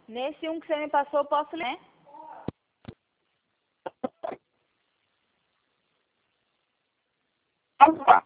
Nesse um que você me passou, eu posso ler, né? Opa!